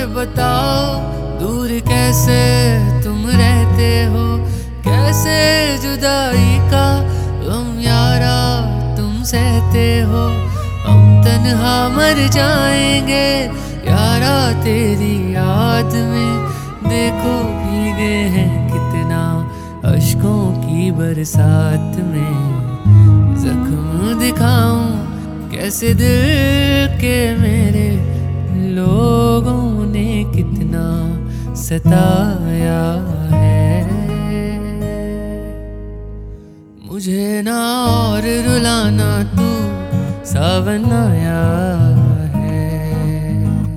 बताओ दूर कैसे तुम रहते हो, कैसे जुदाई का गम यारा तुम सहते हो। हम तन्हा मर जाएंगे यारा तेरी याद में, देखो भीगे हैं कितना अश्कों की बरसात में। जख्म दिखाऊं कैसे दिल के मेरे, लोगों ने कितना सताया है। मुझे ना और रुलाना तू सावन आया है,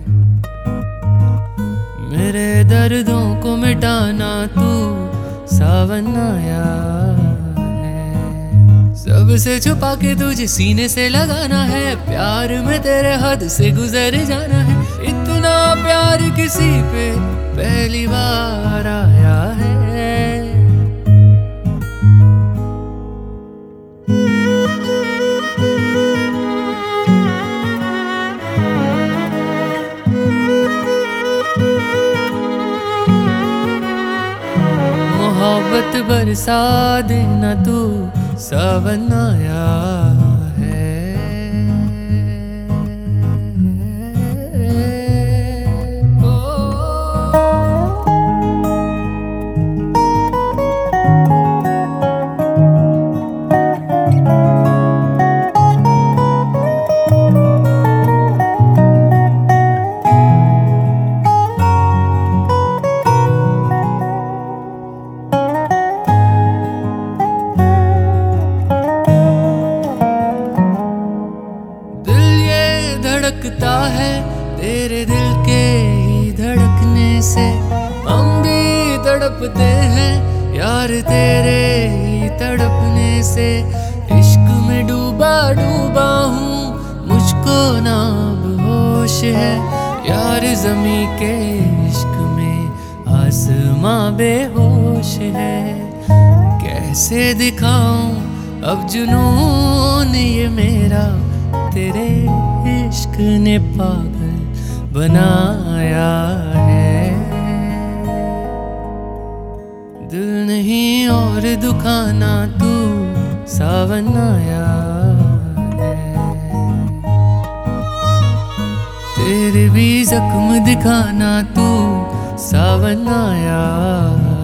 मेरे दर्दों को मिटाना तू सावन आया है। सबसे छुपा के तुझे सीने से लगाना है, प्यार में तेरे हद से गुजर जाना है। इतना प्यार किसी पे पहली बार आया है। मोहब्बत बरसा देना तू सावन आया है। धड़कता है तेरे दिल के ही धड़कने से, हम भी तड़पते हैं यार तेरे ही तड़पने से। इश्क में डूबा डूबा हूँ, मुझको ना अब होश है यार, ज़मीं के इश्क में आसमां बेहोश है। कैसे दिखाऊं अब जुनून ये मेरा, तेरे इश्क ने पागल बनाया है। दिल नहीं और दुखाना तू सावन आया है, तेरे भी जख्म दिखाना तू सावन आया।